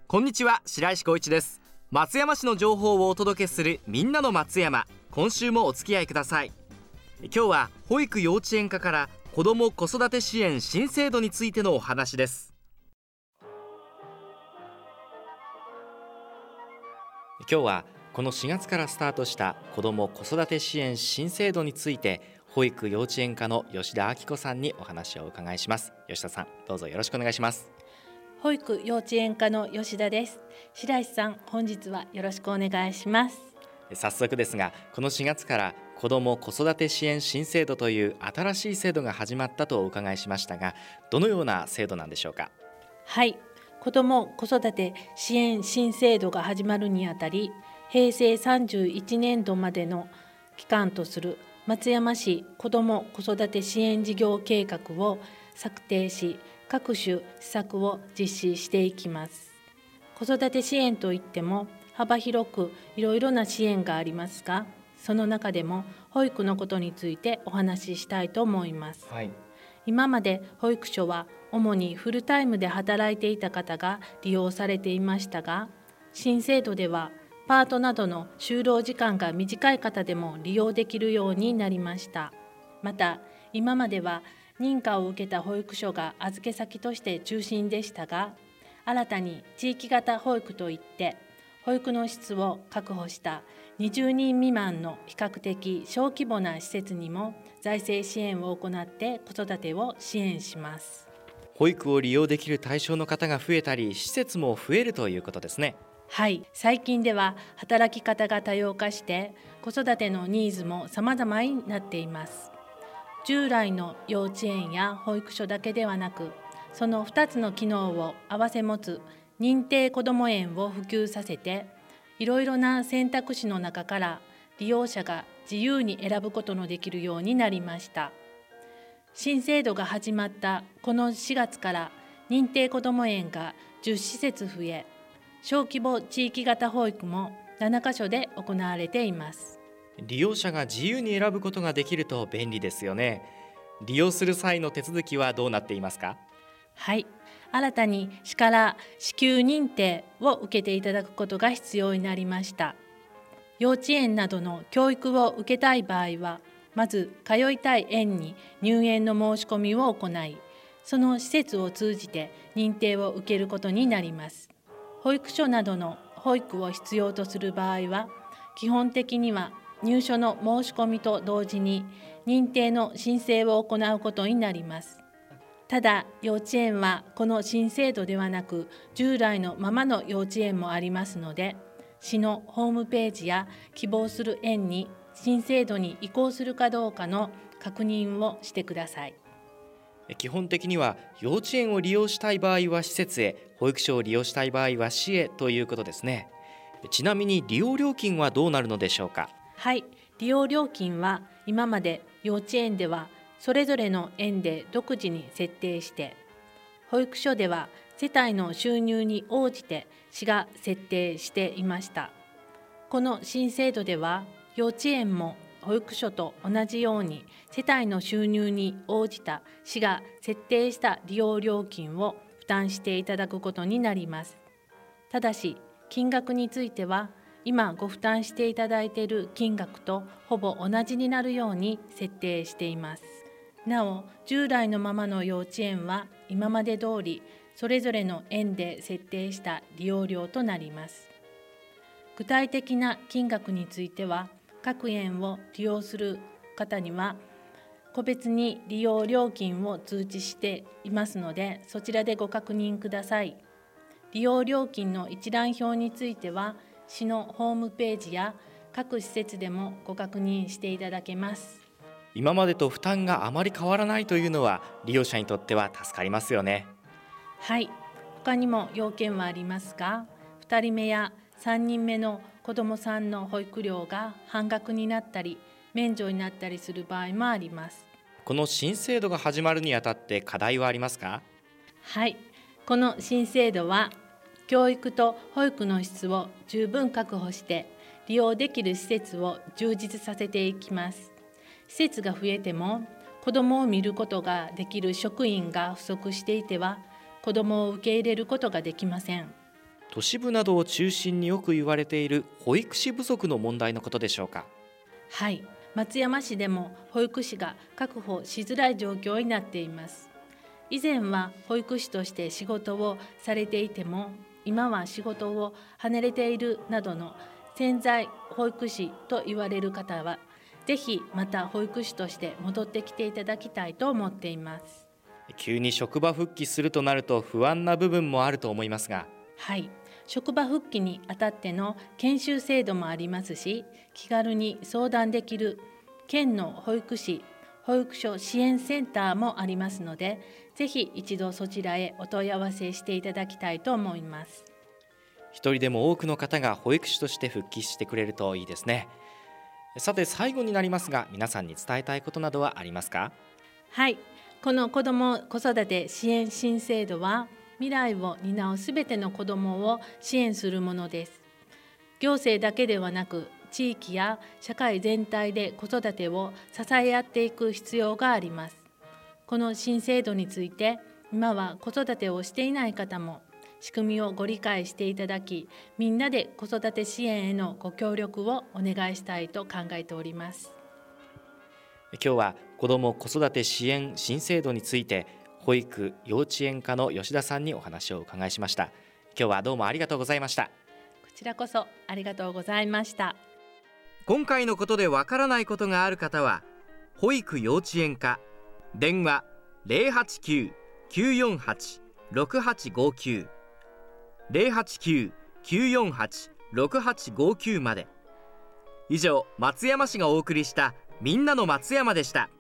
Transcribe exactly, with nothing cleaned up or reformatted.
こんにちは、白石浩一です。松山市の情報をお届けするみんなの松山。今週もお付き合いください。今日は保育幼稚園課から子ども子育て支援新制度についてのお話です。今日はこのしがつからスタートした子ども子育て支援新制度について、保育幼稚園課の吉田明子さんにお話をお伺いします。吉田さん、どうぞよろしくお願いします。 保育幼稚園課の吉田です。白石さん、本日はよろしくお願いします。 早速ですが、このしがつから子ども子育て支援新制度という新しい制度が始まったとお伺いしましたが、どのような制度なんでしょうか。 はい、子ども子育て支援新制度が始まるにあたり、へいせいさんじゅういちねんどまでの期間とする松山市子ども子育て支援事業計画を策定し、各種施策を実施していきます。子育て支援といっても幅広くいろいろな支援がありますが、その中でも保育のことについてお話ししたいと思います。 はい、 今まで保育所は主にフルタイムで働いていた方が利用されていましたが、新制度ではパートなどの就労時間が短い方でも利用できるようになりました。また、今までは認可を受けた保育所が預け先として中心でしたが、新たに地域型保育といって保育の質を確保したにじゅうにん未満の比較的小規模な施設にも財政支援を行って子育てを支援します。 保育を利用できる対象の方が増えたり、施設も増えるということですね。 はい、最近では働き方が多様化して子育てのニーズも様々になっています。従来の幼稚園や保育所だけではなく、そのふたつの機能を併せ持つ認定こども園を普及させて、いろいろな選択肢の中から利用者が自由に選ぶことのできるようになりました。新制度が始まったこのしがつから認定こども園がじゅっしせつ増え、小規模地域型保育もななかしょで行われています。 利用者が自由に選ぶことができると便利ですよね。利用する際の手続きはどうなっていますか。 はい、新たに市から支給認定を受けていただくことが必要になりました。幼稚園などの教育を受けたい場合は、まず通いたい園に入園の申し込みを行い、その施設を通じて認定を受けることになります。保育所などの保育を必要とする場合は、基本的には入所の申し込みと同時に認定の申請を行うことになります。ただ、幼稚園はこの新制度ではなく従来のままの幼稚園もありますので、市のホームページや希望する園に新制度に移行するかどうかの確認をしてください。 基本的には幼稚園を利用したい場合は施設へ、保育所を利用したい場合は市へということですね。ちなみに利用料金はどうなるのでしょうか。 はい、利用料金は今まで幼稚園ではそれぞれの園で独自に設定して、保育所では世帯の収入に応じて市が設定していました。この新制度では幼稚園も保育所と同じように世帯の収入に応じた市が設定した利用料金を負担していただくことになります。ただし、金額については今ご負担していただいている金額とほぼ同じになるように設定しています。なお、従来のままの幼稚園は今まで通りそれぞれの園で設定した利用料となります。具体的な金額については各園を利用する方には個別に利用料金を通知していますので、そちらでご確認ください。利用料金の一覧表については市のホームページや各施設でもご確認していただけます。 今までと負担があまり変わらないというのは利用者にとっては助かりますよね。 はい、他にも要件はありますが、ふたりめやさんにんめの子どもさんの保育料が半額になったり免除になったりする場合もあります。 この新制度が始まるにあたって課題はありますか。 はい、この新制度は教育と保育の質を十分確保して利用できる施設を充実させていきます。施設が増えても子どもを見ることができる職員が不足していては子どもを受け入れることができません。 都市部などを中心によく言われている保育士不足の問題のことでしょうか。 はい、松山市でも保育士が確保しづらい状況になっています。以前は保育士として仕事をされていても、今は仕事を離れているなどの潜在保育士と言われる方は、ぜひまた保育士として戻ってきていただきたいと思っています。 急に職場復帰するとなると不安な部分もあると思いますが。 はい、職場復帰にあたっての研修制度もありますし、気軽に相談できる県の保育士保育所支援センターもありますので、ぜひ一度そちらへお問い合わせしていただきたいと思います。 一人でも多くの方が保育士として復帰してくれるといいですね。さて最後になりますが、皆さんに伝えたいことなどはありますか？ はい、この子ども子育て支援新制度は、未来を担うすべての子どもを支援するものです。行政だけではなく、地域や社会全体で子育てを支え合っていく必要があります。この新制度について、今は子育てをしていない方も仕組みをご理解していただき、みんなで子育て支援へのご協力をお願いしたいと考えております。 今日は子ども子育て支援新制度について、保育幼稚園課の吉田さんにお話をお伺いしました。今日はどうもありがとうございました。こちらこそありがとうございました。 今回のことでわからないことがある方は、保育幼稚園課電話 ゼロはちきゅう きゅうよんはち ろくはちごきゅう ゼロはちきゅう きゅうよんはち ろくはちごきゅうまで。以上、松山市がお送りしたみんなの松山でした。